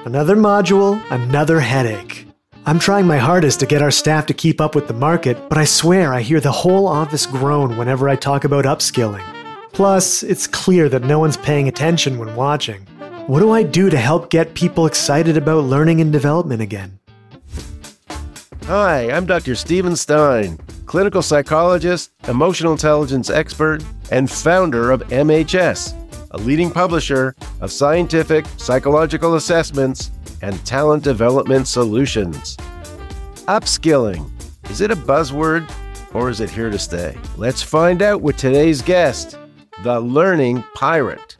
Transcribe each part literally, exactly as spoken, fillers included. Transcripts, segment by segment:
Another module, another headache. I'm trying my hardest to get our staff to keep up with the market, but I swear I hear the whole office groan whenever I talk about upskilling. Plus, it's clear that no one's paying attention when watching. What do I do to help get people excited about learning and development again? Hi, I'm Doctor Steven Stein, clinical psychologist, emotional intelligence expert, and founder of M H S, a leading publisher of scientific psychological assessments and talent development solutions. Upskilling, is it a buzzword or is it here to stay? Let's find out with today's guest, the Learning Pirate.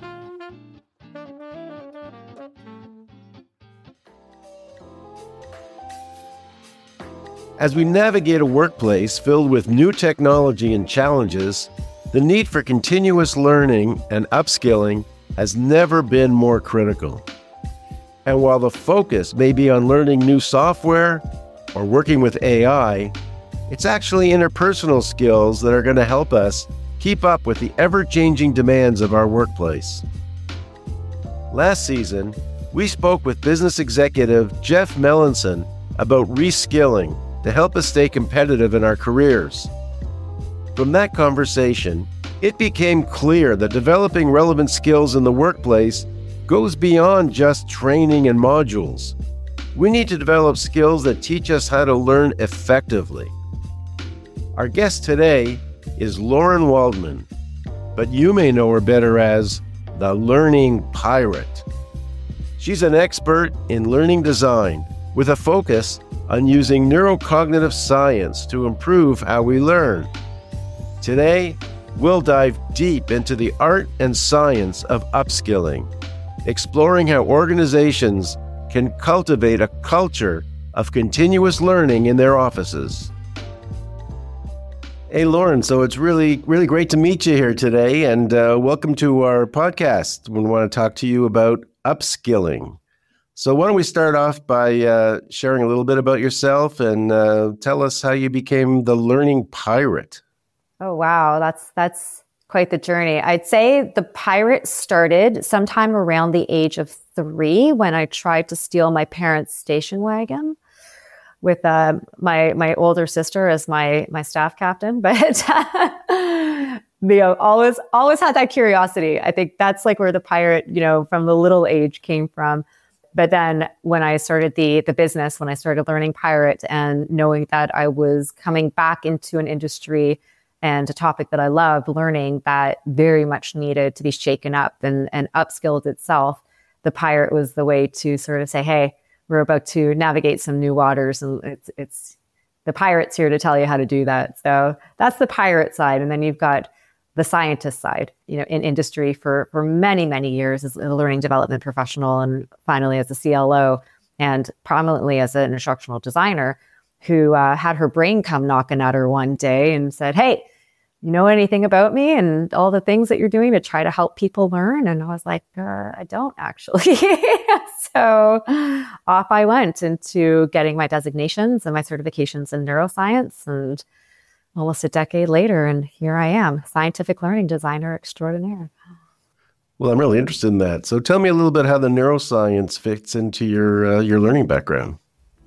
As we navigate a workplace filled with new technology and challenges, the need for continuous learning and upskilling has never been more critical. And while the focus may be on learning new software or working with A I, it's actually interpersonal skills that are going to help us keep up with the ever-changing demands of our workplace. Last season, we spoke with business executive Jeff Melanson about reskilling to help us stay competitive in our careers. From that conversation, it became clear that developing relevant skills in the workplace goes beyond just training and modules. We need to develop skills that teach us how to learn effectively. Our guest today is Lauren Waldman, but you may know her better as the Learning Pirate. She's an expert in learning design with a focus on using neurocognitive science to improve how we learn. Today, we'll dive deep into the art and science of upskilling, exploring how organizations can cultivate a culture of continuous learning in their offices. Hey, Lauren, so it's really, really great to meet you here today, and uh, welcome to our podcast. We want to talk to you about upskilling. So why don't we start off by uh, sharing a little bit about yourself and uh, tell us how you became the Learning Pirate. Oh, wow. That's that's quite the journey. I'd say the pirate started sometime around the age of three when I tried to steal my parents' station wagon with uh, my my older sister as my my staff captain. But you know, always always had that curiosity. I think that's like where the pirate, you know, from the little age came from. But then when I started the the business, when I started learning Pirate and knowing that I was coming back into an industry and a topic that I loved, learning that very much needed to be shaken up and, and upskilled itself, the Pirate was the way to sort of say, hey, we're about to navigate some new waters, and it's it's the Pirate's here to tell you how to do that. So that's the Pirate side. And then you've got the scientist side, you know, in industry for, for many, many years as a learning development professional, and finally as a C L O, and prominently as an instructional designer who uh, had her brain come knocking at her one day and said, hey, you know anything about me and all the things that you're doing to try to help people learn? And I was like, uh, I don't actually. So off I went into getting my designations and my certifications in neuroscience, and almost a decade later, and here I am, scientific learning designer extraordinaire. Well, I'm really interested in that. So tell me a little bit how the neuroscience fits into your uh, your learning background.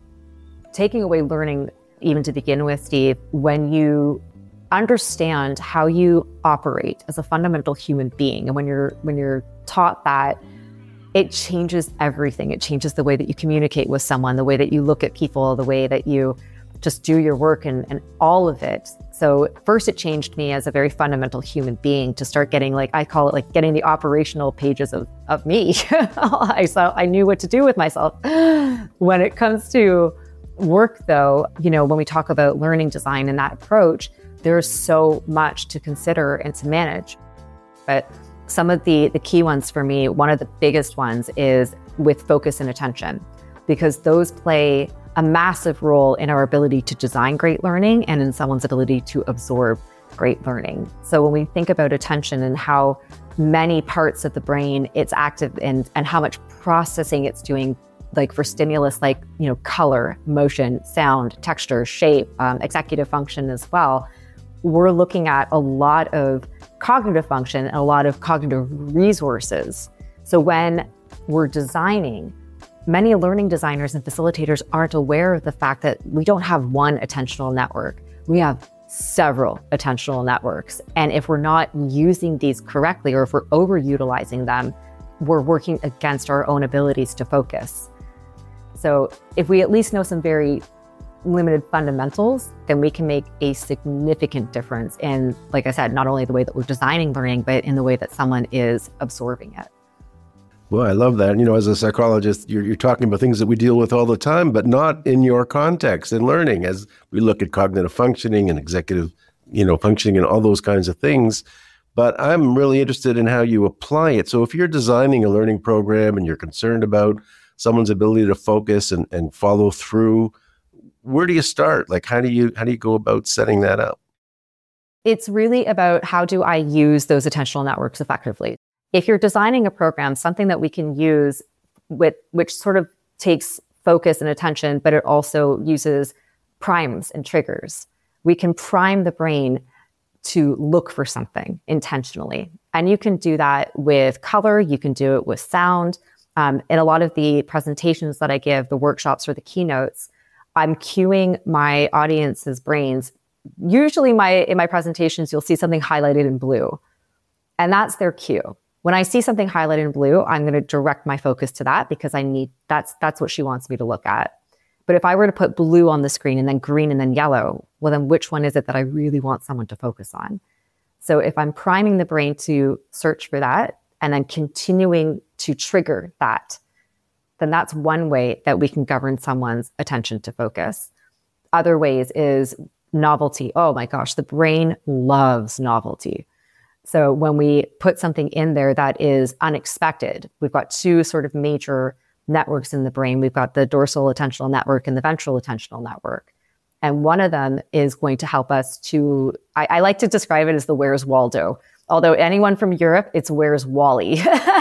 Taking away learning, even to begin with, Steve, when you understand how you operate as a fundamental human being, and when you're when you're taught that, it changes everything. It changes the way that you communicate with someone, the way that you look at people, the way that you just do your work, and, and all of it. So first it changed me as a very fundamental human being to start getting, like, I call it like getting the operational pages of, of me. I saw, I knew what to do with myself. When it comes to work though, you know, when we talk about learning design and that approach, there's so much to consider and to manage. But some of the, the key ones for me, one of the biggest ones is with focus and attention, because those play a massive role in our ability to design great learning and in someone's ability to absorb great learning. So when we think about attention and how many parts of the brain it's active in and how much processing it's doing, like for stimulus, like, you know, color, motion, sound, texture, shape, um, executive function as well, we're looking at a lot of cognitive function and a lot of cognitive resources. So when we're designing, many learning designers and facilitators aren't aware of the fact that we don't have one attentional network. We have several attentional networks. And if we're not using these correctly, or if we're overutilizing them, we're working against our own abilities to focus. So if we at least know some very limited fundamentals, then we can make a significant difference in, like I said, not only the way that we're designing learning, but in the way that someone is absorbing it. Well, I love that. You know, as a psychologist, you're, you're talking about things that we deal with all the time, but not in your context in learning, as we look at cognitive functioning and executive, you know, functioning and all those kinds of things. But I'm really interested in how you apply it. So if you're designing a learning program and you're concerned about someone's ability to focus and, and follow through, where do you start? Like, how do you how do you go about setting that up? It's really about, how do I use those attentional networks effectively? If you're designing a program, something that we can use with which sort of takes focus and attention, but it also uses primes and triggers. We can prime the brain to look for something intentionally. And you can do that with color, you can do it with sound. Um, in a lot of the presentations that I give, the workshops or the keynotes, I'm cueing my audience's brains. Usually my in my presentations, you'll see something highlighted in blue. And that's their cue. When I see something highlighted in blue, I'm going to direct my focus to that, because I need that's that's what she wants me to look at. But if I were to put blue on the screen and then green and then yellow, well, then which one is it that I really want someone to focus on? So if I'm priming the brain to search for that and then continuing to trigger that, then that's one way that we can govern someone's attention to focus. Other ways is novelty. Oh my gosh, the brain loves novelty. So when we put something in there that is unexpected, we've got two sort of major networks in the brain. We've got the dorsal attentional network and the ventral attentional network. And one of them is going to help us to, I, I like to describe it as the Where's Waldo. Although anyone from Europe, it's Where's Wally.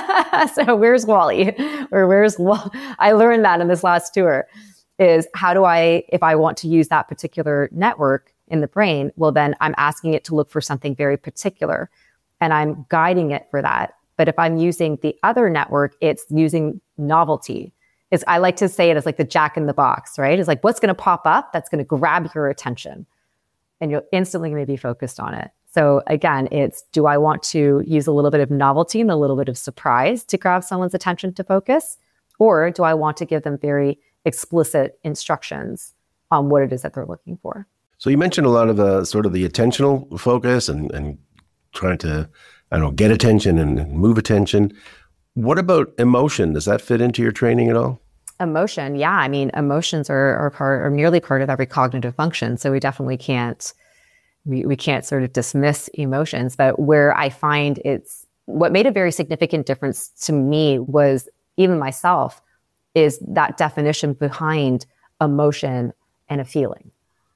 So Where's Wally? Or Where's Wall? I learned that in this last tour, is how do I, if I want to use that particular network in the brain, well, then I'm asking it to look for something very particular and I'm guiding it for that. But if I'm using the other network, it's using novelty. It's, I like to say it as like the Jack in the Box, right? It's like, what's going to pop up that's going to grab your attention? And you're instantly going to be focused on it. So again, it's, do I want to use a little bit of novelty and a little bit of surprise to grab someone's attention to focus? Or do I want to give them very explicit instructions on what it is that they're looking for? So you mentioned a lot of the sort of the attentional focus and, and trying to, I don't know, get attention and move attention. What about emotion? Does that fit into your training at all? Emotion, yeah. I mean, emotions are, are part, are nearly part of every cognitive function. So we definitely can't, we, we can't sort of dismiss emotions. But where I find it's, what made a very significant difference to me was, even myself, is that definition behind emotion and a feeling.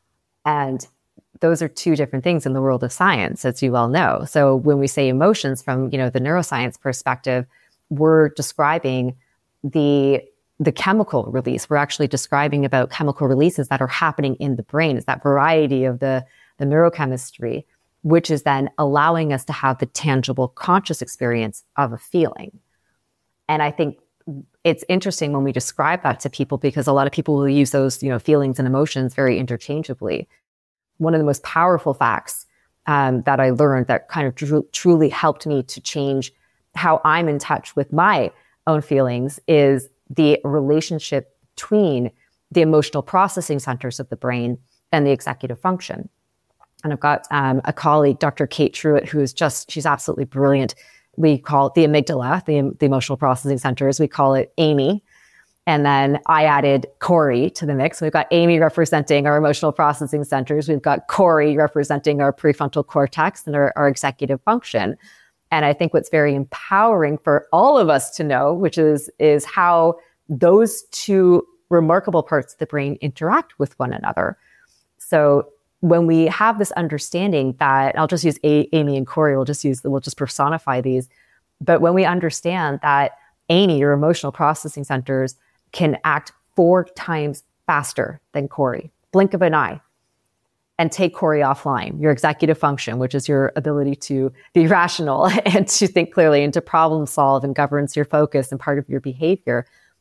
And those are two different things in the world of science, as you well know. So when we say emotions from, you know, the neuroscience perspective, we're describing the the chemical release. We're actually describing about chemical releases that are happening in the brain. It's that variety of the, the neurochemistry, which is then allowing us to have the tangible conscious experience of a feeling. And I think it's interesting when we describe that to people, because a lot of people will use those, you know, feelings and emotions very interchangeably. One of the most powerful facts um, that I learned that kind of tr- truly helped me to change how I'm in touch with my own feelings is the relationship between the emotional processing centers of the brain and the executive function. And I've got um, a colleague, Doctor Kate Truitt, who is just, she's absolutely brilliant. We call it the amygdala, the, the emotional processing centers. We call it Amy. And then I added Corey to the mix. We've got Amy representing our emotional processing centers. We've got Corey representing our prefrontal cortex and our, our executive function. And I think what's very empowering for all of us to know, which is, is how those two remarkable parts of the brain interact with one another. So when we have this understanding that, I'll just use A- Amy and Corey, we'll just use, we'll just personify these. But when we understand that Amy, your emotional processing centers, can act four times faster than Corey, blink of an eye, and take Corey offline, your executive function, which is your ability to be rational and to think clearly and to problem solve and governs your focus and part of your behavior.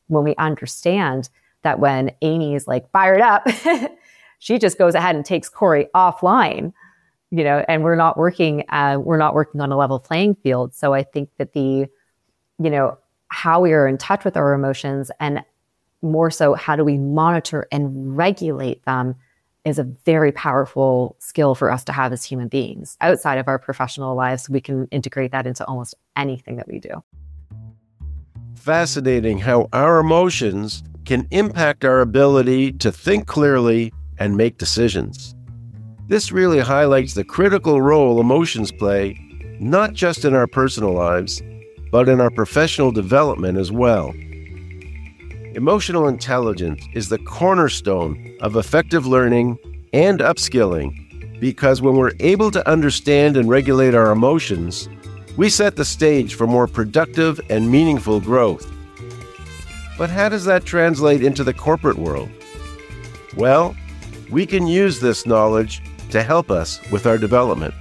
when we understand that when Amy is like fired up, she just goes ahead and takes Corey offline, you know, and we're not working, uh, we're not working on a level playing field. So I think that the, you know, how we are in touch with our emotions, and more so, how do we monitor and regulate them, is a very powerful skill for us to have as human beings. Outside of our professional lives, we can integrate that into almost anything that we do. Fascinating how our emotions can impact our ability to think clearly and make decisions. This really highlights the critical role emotions play, not just in our personal lives, but in our professional development as well. Emotional intelligence is the cornerstone of effective learning and upskilling, because when we're able to understand and regulate our emotions, we set the stage for more productive and meaningful growth. But how does that translate into the corporate world? Well, we can use this knowledge to help us with our development.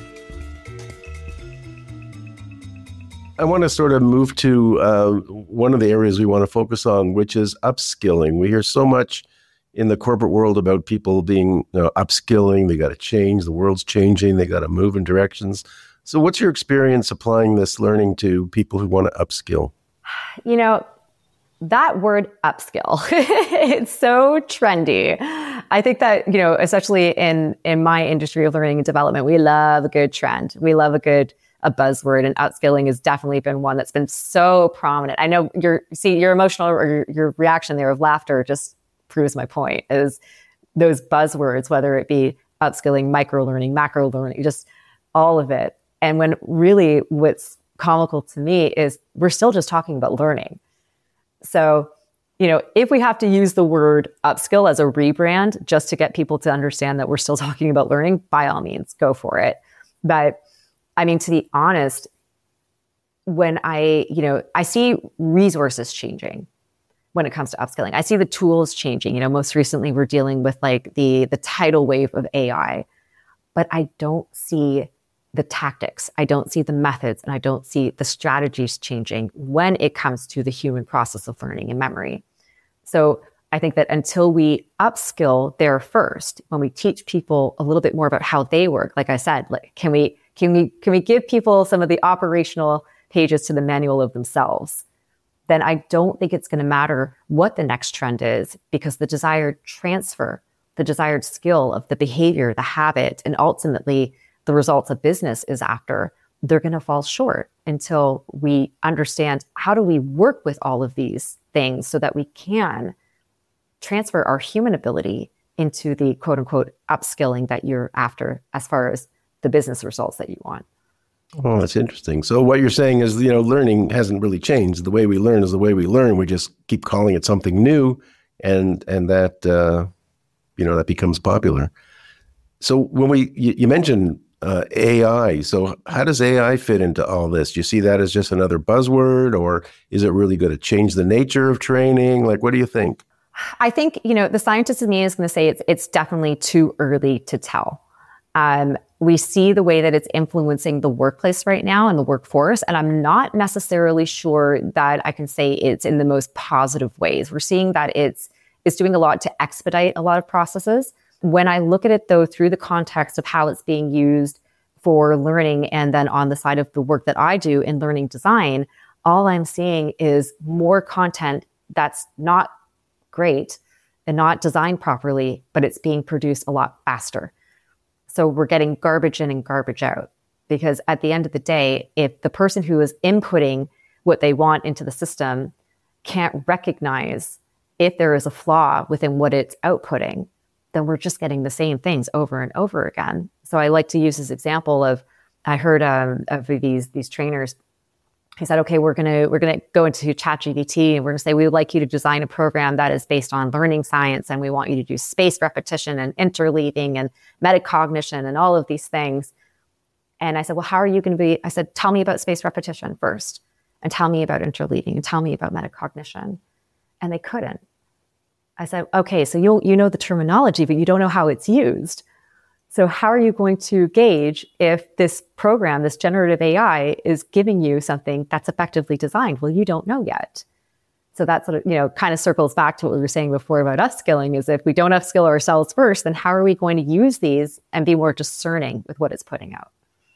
I want to sort of move to uh, one of the areas we want to focus on, which is upskilling. We hear so much in the corporate world about people being, you know, upskilling. They got to change. The world's changing. They got to move in directions. So what's your experience applying this learning to people who want to upskill? You know, that word upskill, it's so trendy. I think that, you know, especially in, in my industry of learning and development, we love a good trend. We love a good a buzzword, and upskilling has definitely been one that's been so prominent. I know your see your emotional or your, your reaction there of laughter just proves my point, is those buzzwords, whether it be upskilling, micro learning, macro learning, just all of it. And when really what's comical to me is we're still just talking about learning. So, you know, if we have to use the word upskill as a rebrand just to get people to understand that we're still talking about learning, by all means, go for it. But I mean, to be honest, when I, you know, I see resources changing when it comes to upskilling. I see the tools changing. You know, most recently we're dealing with like the the tidal wave of A I, but I don't see the tactics. I don't see the methods, and I don't see the strategies changing when it comes to the human process of learning and memory. So I think that until we upskill there first, when we teach people a little bit more about how they work, like I said, like, can we Can we can we give people some of the operational pages to the manual of themselves? Then I don't think it's going to matter what the next trend is, because the desired transfer, the desired skill of the behavior, the habit, and ultimately the results a business is after, they're going to fall short until we understand how do we work with all of these things so that we can transfer our human ability into the quote unquote upskilling that you're after as far as the business results that you want. Oh, that's interesting. So what you're saying is, you know, learning hasn't really changed. The way we learn is the way we learn. We just keep calling it something new, and and that uh, you know that becomes popular. So when we you, you mentioned uh, A I, so how does A I fit into all this? Do you see that as just another buzzword, or is it really going to change the nature of training? Like, what do you think? I think, you know, the scientist in me is going to say it's it's definitely too early to tell. Um, we see the way that it's influencing the workplace right now and the workforce, and I'm not necessarily sure that I can say it's in the most positive ways. We're seeing that it's it's doing a lot to expedite a lot of processes. When I look at it, though, through the context of how it's being used for learning, and then on the side of the work that I do in learning design, all I'm seeing is more content that's not great and not designed properly, but it's being produced a lot faster. So we're getting garbage in and garbage out, because at the end of the day, if the person who is inputting what they want into the system can't recognize if there is a flaw within what it's outputting, then we're just getting the same things over and over again. So I like to use this example of, I heard um, of these these trainers. He said, okay, we're gonna we're gonna go into ChatGPT and we're gonna say, we would like you to design a program that is based on learning science, and we want you to do spaced repetition and interleaving and metacognition and all of these things. And I said, well, how are you gonna be? I said, tell me about spaced repetition first, and tell me about interleaving, and tell me about metacognition. And they couldn't. I said, okay, so you you know the terminology, but you don't know how it's used. So how are you going to gauge if this program, this generative A I, is giving you something that's effectively designed? Well, you don't know yet. So that's sort of, you know, kind of circles back to what we were saying before about upskilling, is if we don't upskill ourselves first, then how are we going to use these and be more discerning with what it's putting out?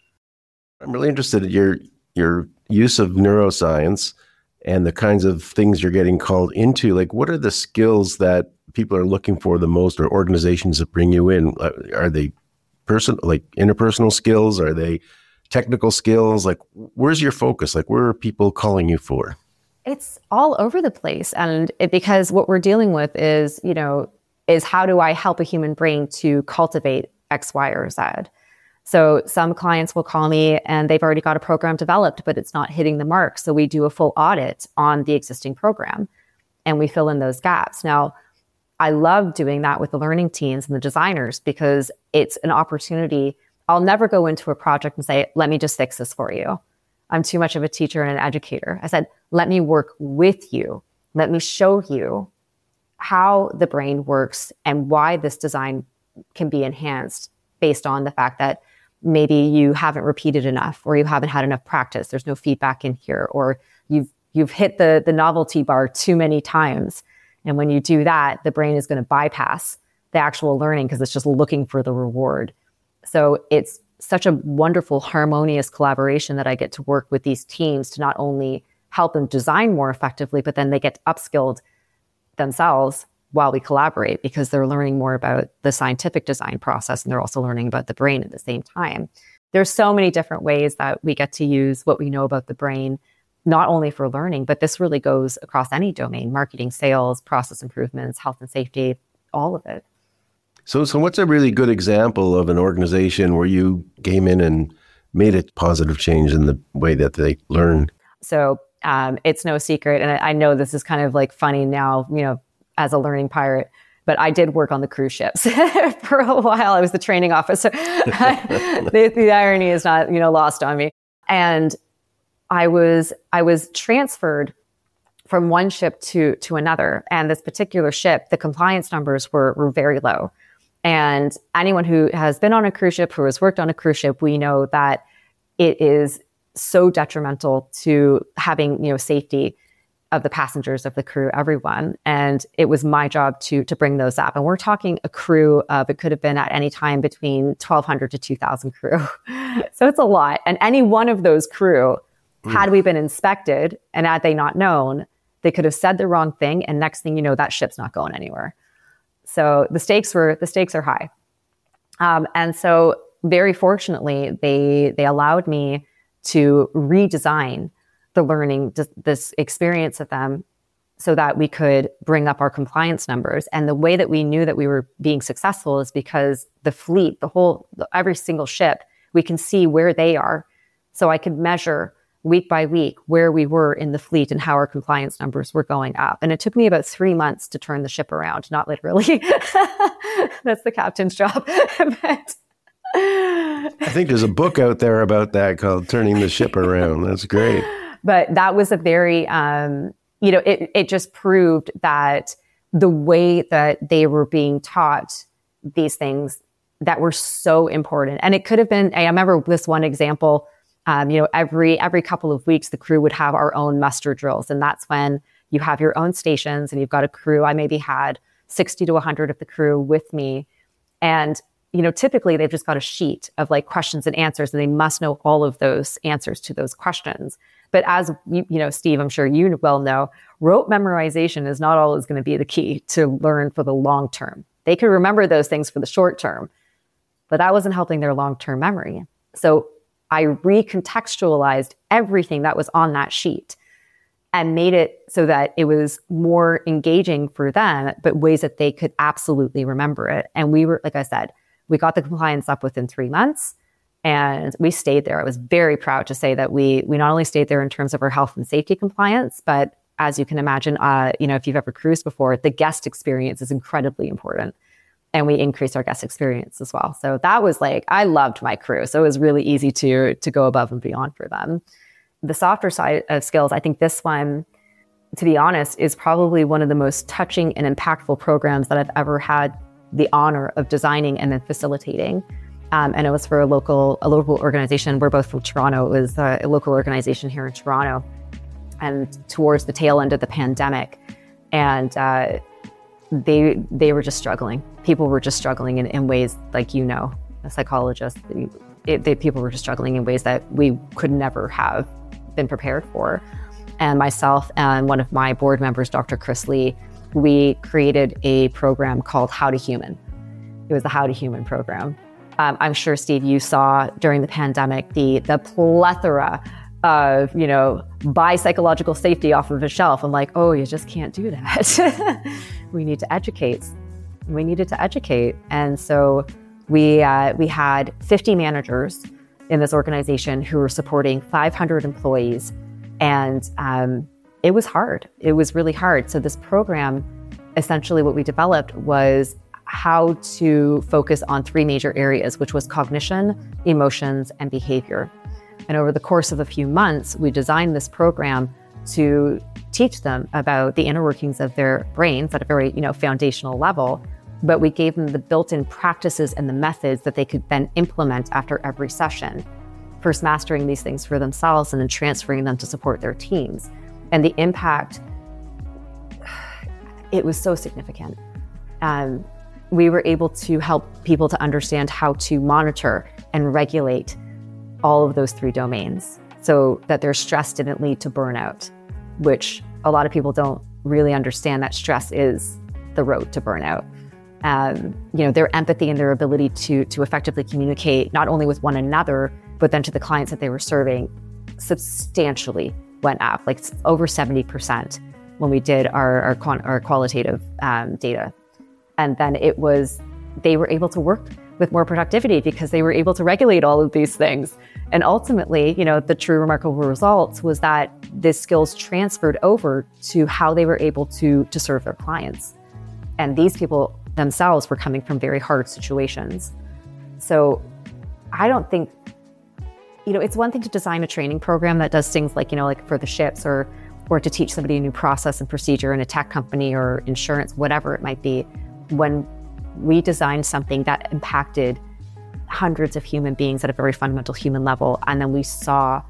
I'm really interested in your your use of neuroscience and the kinds of things you're getting called into. Like, what are the skills that people are looking for the most, or organizations that bring you in? Are they person like interpersonal skills? Are they technical skills? Like, where's your focus? Like, where are people calling you for? It's all over the place. And it, because what we're dealing with is, you know, is how do I help a human brain to cultivate X, Y, or Z? So some clients will call me and they've already got a program developed, but it's not hitting the mark. So we do a full audit on the existing program and we fill in those gaps. Now, I love doing that with the learning teams and the designers because it's an opportunity. I'll never go into a project and say, let me just fix this for you. I'm too much of a teacher and an educator. I said, let me work with you. Let me show you how the brain works and why this design can be enhanced based on the fact that maybe you haven't repeated enough, or you haven't had enough practice. There's no feedback in here, or you've you've hit the, the novelty bar too many times. And when you do that, the brain is going to bypass the actual learning because it's just looking for the reward. So it's such a wonderful, harmonious collaboration that I get to work with these teams to not only help them design more effectively, but then they get upskilled themselves while we collaborate because they're learning more about the scientific design process and they're also learning about the brain at the same time. There's so many different ways that we get to use what we know about the brain, not only for learning, but this really goes across any domain: marketing, sales, process improvements, health and safety, all of it. So, so what's a really good example of an organization where you came in and made a positive change in the way that they learn? So um, it's no secret, and I, I know this is kind of like funny now, you know, as a learning pirate, but I did work on the cruise ships for a while. I was the training officer. the, the irony is not, you know, lost on me. And I was I was transferred from one ship to to another, and this particular ship, the compliance numbers were were very low. And anyone who has been on a cruise ship, who has worked on a cruise ship, we know that it is so detrimental to having, you know, safety of the passengers, of the crew, everyone. And it was my job to to bring those up. And we're talking a crew of, it could have been at any time between twelve hundred to two thousand crew. So it's a lot. And any one of those crew, mm. had we been inspected and had they not known, they could have said the wrong thing. And next thing you know, that ship's not going anywhere. So the stakes were, the stakes are high. Um, and so very fortunately, they, they allowed me to redesign the learning, this experience of them, so that we could bring up our compliance numbers. And the way that we knew that we were being successful is because the fleet, the whole, every single ship, we can see where they are. So I could measure week by week where we were in the fleet and how our compliance numbers were going up. And it took me about three months to turn the ship around, not literally. That's the captain's job. But I think there's a book out there about that called Turning the Ship Around. That's great. But that was a very, um, you know, it, it just proved that the way that they were being taught these things that were so important. And it could have been, I remember this one example, um, you know, every every couple of weeks, the crew would have our own muster drills. And that's when you have your own stations and you've got a crew. I maybe had sixty to one hundred of the crew with me. And, you know, typically they've just got a sheet of like questions and answers, and they must know all of those answers to those questions. But as you, you know, Steve, I'm sure you well know, rote memorization is not always going to be the key to learn for the long term. They could remember those things for the short term, but that wasn't helping their long-term memory. So I recontextualized everything that was on that sheet and made it so that it was more engaging for them, but ways that they could absolutely remember it. And we were, like I said, we got the compliance up within three months. And we stayed there. I was very proud to say that we we not only stayed there in terms of our health and safety compliance, but as you can imagine, uh, you know, if you've ever cruised before, the guest experience is incredibly important. And we increased our guest experience as well. So that was like, I loved my crew. So it was really easy to to go above and beyond for them. The softer side of skills, I think this one, to be honest, is probably one of the most touching and impactful programs that I've ever had the honor of designing and then facilitating. Um, and it was for a local a local organization. We're both from Toronto. It was a, a local organization here in Toronto. and towards the tail end of the pandemic. And uh, they they were just struggling. People were just struggling in, in ways like, you know, a psychologist, it, they, people were just struggling in ways that we could never have been prepared for. And myself and one of my board members, Doctor Chris Lee, we created a program called How to Human. It was the How to Human program. Um, I'm sure, Steve, you saw during the pandemic the the plethora of, you know, buy psychological safety off of a shelf. I'm like, oh, you just can't do that. We need to educate. We needed to educate. And so we uh, we had fifty managers in this organization who were supporting five hundred employees. And um, it was hard. It was really hard. So this program, essentially what we developed was how to focus on three major areas, which was cognition, emotions, and behavior. And over the course of a few months, we designed this program to teach them about the inner workings of their brains at a very, you know, foundational level. But we gave them the built-in practices and the methods that they could then implement after every session. First mastering these things for themselves and then transferring them to support their teams. And the impact, it was so significant. Um, we were able to help people to understand how to monitor and regulate all of those three domains so that their stress didn't lead to burnout, which a lot of people don't really understand that stress is the road to burnout. Um, you know, their empathy and their ability to, to effectively communicate not only with one another, but then to the clients that they were serving substantially went up, like over seventy percent when we did our, our, quant- our qualitative um, data. And then it was, they were able to work with more productivity because they were able to regulate all of these things. And ultimately, you know, the true remarkable results was that these skills transferred over to how they were able to, to serve their clients. And these people themselves were coming from very hard situations. So I don't think, you know, it's one thing to design a training program that does things like, you know, like for the ships or or to teach somebody a new process and procedure in a tech company or insurance, whatever it might be. When we designed something that impacted hundreds of human beings at a very fundamental human level, and then we saw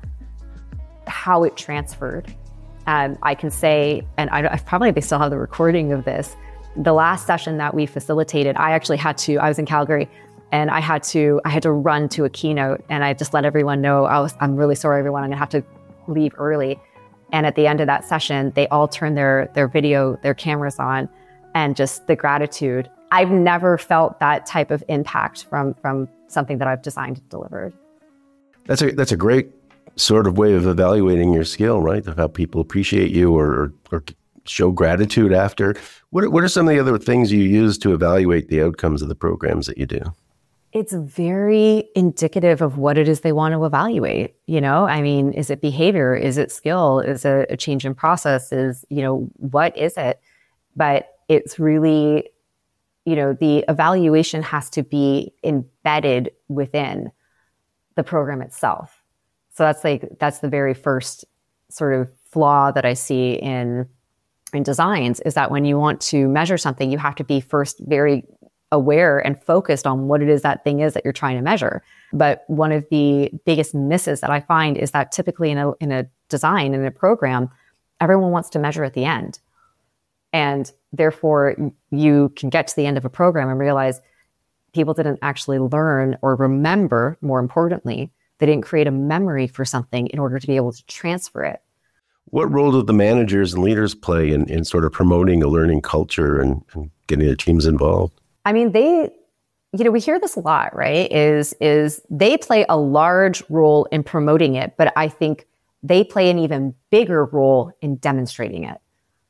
how it transferred. Um, I can say, and I, I probably they still have the recording of this, the last session that we facilitated, I actually had to, I was in Calgary, and I had to, I had to run to a keynote, and I just let everyone know, I was, I'm really sorry, everyone, I'm gonna have to leave early. And at the end of that session, they all turned their their video, their cameras on, and just the gratitude. I've never felt that type of impact from from something that I've designed and delivered. That's a that's a great sort of way of evaluating your skill, right? Of how people appreciate you or or, or show gratitude after. What are, what are some of the other things you use to evaluate the outcomes of the programs that you do? It's very indicative of what it is they want to evaluate. You know, I mean, is it behavior? Is it skill? Is it a change in process? Is, you know, what is it? But it's really, you know, the evaluation has to be embedded within the program itself. So that's like, that's the very first sort of flaw that I see in, in designs, is that when you want to measure something, you have to be first very aware and focused on what it is that thing is that you're trying to measure. But one of the biggest misses that I find is that typically in a, in a design, in a program, everyone wants to measure at the end. And therefore, you can get to the end of a program and realize people didn't actually learn or remember, more importantly, they didn't create a memory for something in order to be able to transfer it. What role do the managers and leaders play in, in sort of promoting a learning culture and, and getting their teams involved? I mean, they, you know, we hear this a lot, right? Is, is they play a large role in promoting it, but I think they play an even bigger role in demonstrating it.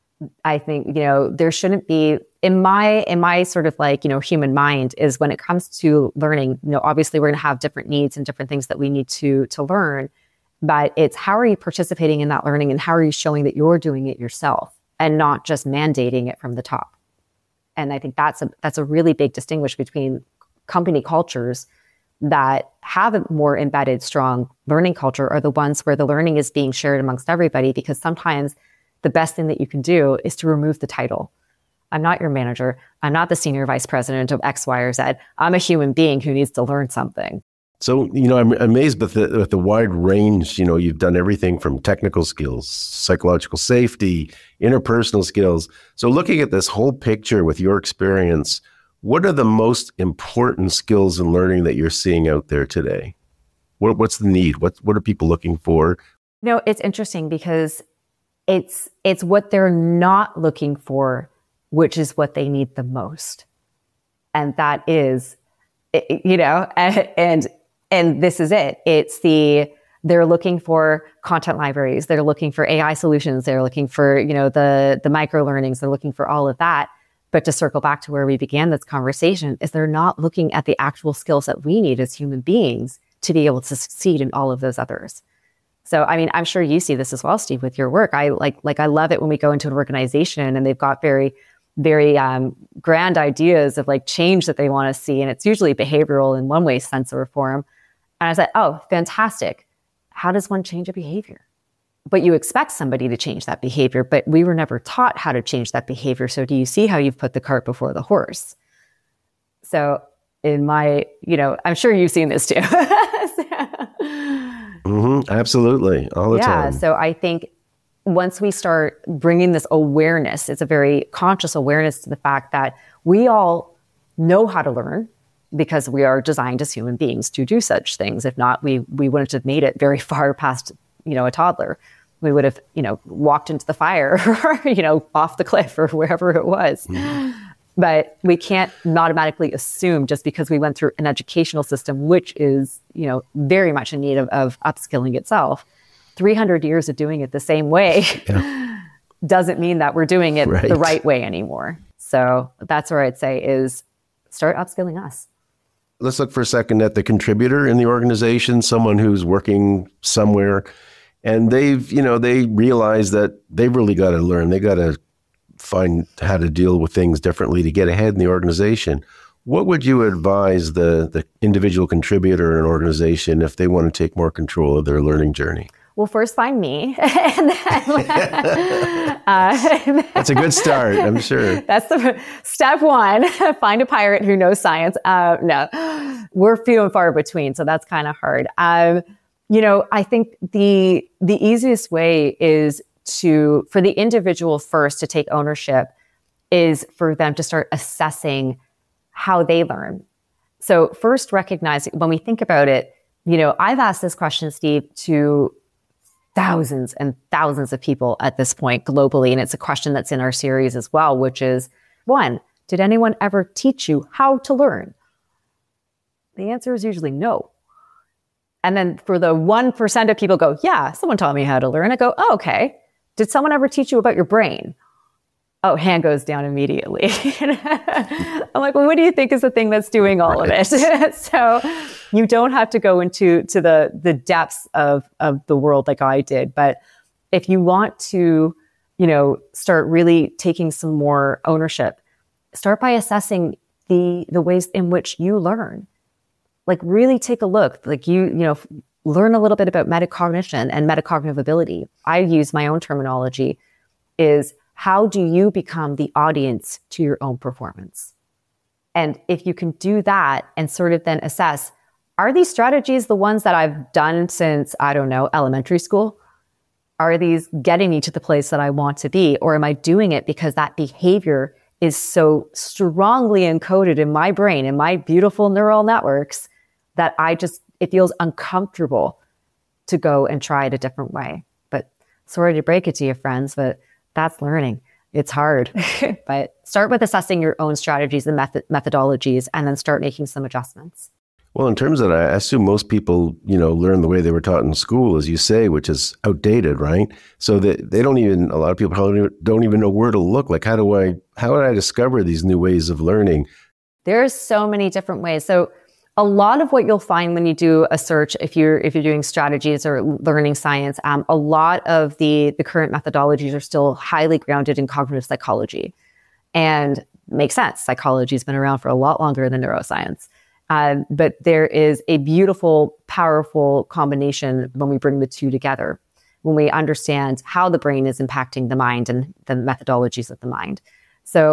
I think, you know, there shouldn't be, in my, in my sort of like, you know, human mind, is when it comes to learning, you know, obviously we're going to have different needs and different things that we need to, to learn, but it's how are you participating in that learning and how are you showing that you're doing it yourself and not just mandating it from the top. And I think that's a that's a really big distinguish between company cultures that have a more embedded, strong learning culture are the ones where the learning is being shared amongst everybody, because sometimes the best thing that you can do is to remove the title. I'm not your manager. I'm not the senior vice president of X, Y, or Z. I'm a human being who needs to learn something. So, you know, I'm amazed with the, with the wide range. You know, you've done everything from technical skills, psychological safety, interpersonal skills. So looking at this whole picture with your experience, what are the most important skills in learning that you're seeing out there today? What, what's the need? What, what are people looking for? You know, it's interesting because it's it's what they're not looking for, which is what they need the most. And that is, you know, and, and And this is it. It's the, they're looking for content libraries. They're looking for A I solutions. They're looking for, you know, the, the micro learnings. They're looking for all of that. But to circle back to where we began this conversation is they're not looking at the actual skills that we need as human beings to be able to succeed in all of those others. So, I mean, I'm sure you see this as well, Steve, with your work. I like, like, I love it when we go into an organization and they've got very, very um, grand ideas of like change that they want to see. And it's usually behavioral in one way, sense or form. And I said, oh, fantastic. How does one change a behavior? But you expect somebody to change that behavior, but we were never taught how to change that behavior. So do you see how you've put the cart before the horse? So in my, you know, I'm sure you've seen this too. mm-hmm, absolutely. All the yeah, time. So I think once we start bringing this awareness, it's a very conscious awareness to the fact that we all know how to learn, because we are designed as human beings to do such things. If not, we we wouldn't have made it very far past, you know, a toddler. We would have, you know, walked into the fire or, you know, off the cliff or wherever it was. Mm-hmm. But we can't automatically assume just because we went through an educational system, which is, you know, very much in need of, of upskilling itself. three hundred years of doing it the same way yeah. doesn't mean that we're doing it right. the right way anymore. So that's where I'd say is start upskilling us. Let's look for a second at the contributor in the organization, someone who's working somewhere and they've, you know, they realize that they've really got to learn. They got to find how to deal with things differently to get ahead in the organization. What would you advise the, the individual contributor in an organization if they want to take more control of their learning journey? Well, first find me. and then, uh, that's a good start, I'm sure. That's the step one. Find a pirate who knows science. Uh, no, we're few and far between, so that's kind of hard. Um, you know, I think the the easiest way is to for the individual first to take ownership is for them to start assessing how they learn. So first, recognizing when we think about it, you know, I've asked this question, Steve, to thousands and thousands of people at this point globally. And it's a question that's in our series as well, which is, one, did anyone ever teach you how to learn? The answer is usually no. And then for the one percent of people go, yeah, someone taught me how to learn. I go, oh, okay. Did someone ever teach you about your brain? Oh, hand goes down immediately. I'm like, well, what do you think is the thing that's doing all right. of it? So you don't have to go into to the the depths of, of the world like I did. But if you want to, you know, start really taking some more ownership, start by assessing the the ways in which you learn. Like really take a look. Like you, you know, learn a little bit about metacognition and metacognitive ability. I use my own terminology is how do you become the audience to your own performance? And if you can do that and sort of then assess, are these strategies the ones that I've done since, I don't know, elementary school? Are these getting me to the place that I want to be? Or am I doing it because that behavior is so strongly encoded in my brain, in my beautiful neural networks, that I just, it feels uncomfortable to go and try it a different way. But sorry to break it to you, friends, but that's learning. It's hard, but start with assessing your own strategies and method methodologies, and then start making some adjustments. Well, in terms of that, I assume most people, you know, learn the way they were taught in school, as you say, which is outdated, right? So that they don't even, a lot of people probably don't even know where to look. Like, how do I, how do I discover these new ways of learning? There's so many different ways. So a lot of what you'll find when you do a search, if you're if you're doing strategies or learning science, um, a lot of the the current methodologies are still highly grounded in cognitive psychology, and makes sense. Psychology has been around for a lot longer than neuroscience, um, but there is a beautiful, powerful combination when we bring the two together. When we understand how the brain is impacting the mind and the methodologies of the mind. So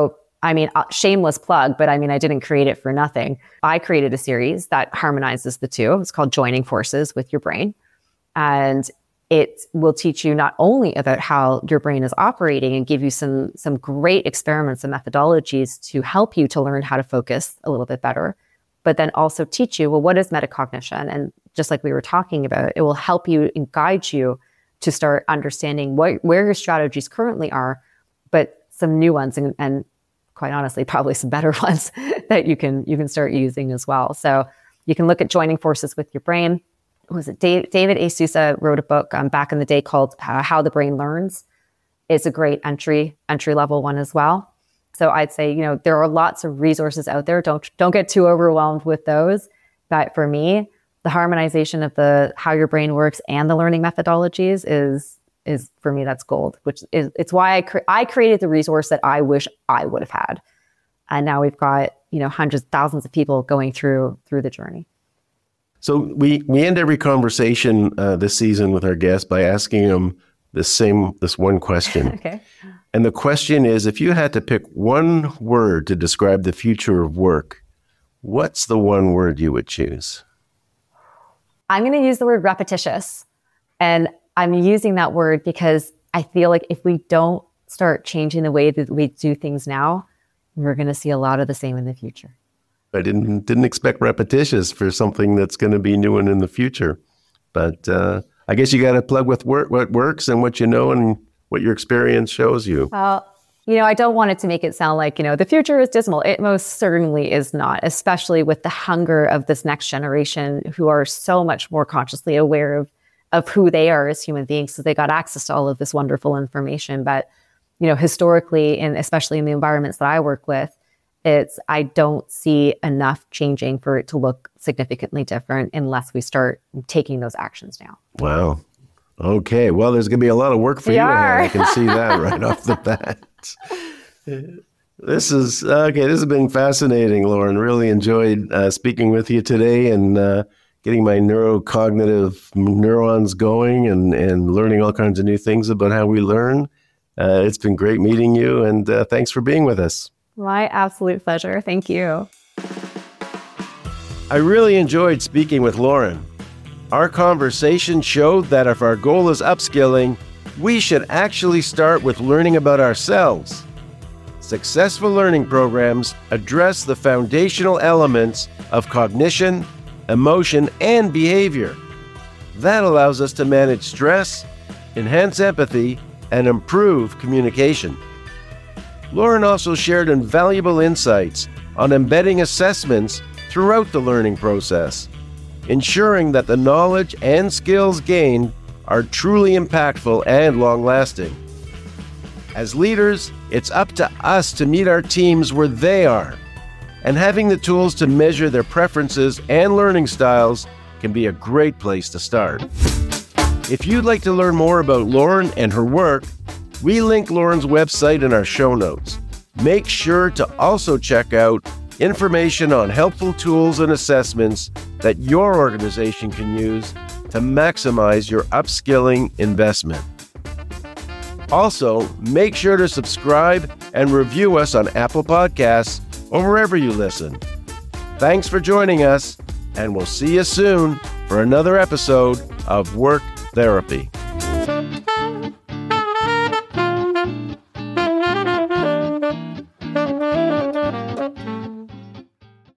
I mean, shameless plug, but I mean, I didn't create it for nothing. I created a series that harmonizes the two. It's called Joining Forces with Your Brain. And it will teach you not only about how your brain is operating and give you some, some great experiments and methodologies to help you to learn how to focus a little bit better, but then also teach you, well, what is metacognition? And just like we were talking about, it will help you and guide you to start understanding what, where your strategies currently are, but some new ones and, and quite honestly, probably some better ones that you can you can start using as well. So you can look at Joining Forces with Your Brain. Was it Dave, David A. Sousa wrote a book um, back in the day called uh, How the Brain Learns. It's a great entry entry level one as well. So I'd say, you know, there are lots of resources out there. Don't don't get too overwhelmed with those. But for me, the harmonization of the how your brain works and the learning methodologies is is for me, that's gold, which is, it's why I, cre- I created the resource that I wish I would have had. And now we've got, you know, hundreds, thousands of people going through, through the journey. So we, we end every conversation uh, this season with our guests by asking them this same, this one question. Okay. And the question is, if you had to pick one word to describe the future of work, what's the one word you would choose? I'm going to use the word repetitious. And I'm using that word because I feel like if we don't start changing the way that we do things now, we're going to see a lot of the same in the future. I didn't didn't expect repetitious for something that's going to be new and in the future. But uh, I guess you got to plug with work, what works and what you know and what your experience shows you. Well, you know, I don't want it to make it sound like, you know, the future is dismal. It most certainly is not, especially with the hunger of this next generation who are so much more consciously aware of of who they are as human beings. So they got access to all of this wonderful information. But, you know, historically, and especially in the environments that I work with, it's, I don't see enough changing for it to look significantly different unless we start taking those actions now. Wow. Okay. Well, there's going to be a lot of work for we you are. ahead. I can see that right off the bat. This is, okay, this has been fascinating, Lauren. Really enjoyed uh, speaking with you today and uh, getting my neurocognitive neurons going and, and learning all kinds of new things about how we learn. Uh, it's been great meeting you, and uh, thanks for being with us. My absolute pleasure. Thank you. I really enjoyed speaking with Lauren. Our conversation showed that if our goal is upskilling, we should actually start with learning about ourselves. Successful learning programs address the foundational elements of cognition, emotion, and behavior. That allows us to manage stress, enhance empathy, and improve communication. Lauren also shared invaluable insights on embedding assessments throughout the learning process, ensuring that the knowledge and skills gained are truly impactful and long-lasting. As leaders, it's up to us to meet our teams where they are, and having the tools to measure their preferences and learning styles can be a great place to start. If you'd like to learn more about Lauren and her work, we link Lauren's website in our show notes. Make sure to also check out information on helpful tools and assessments that your organization can use to maximize your upskilling investment. Also, make sure to subscribe and review us on Apple Podcasts or wherever you listen. Thanks for joining us, and we'll see you soon for another episode of Work Therapy.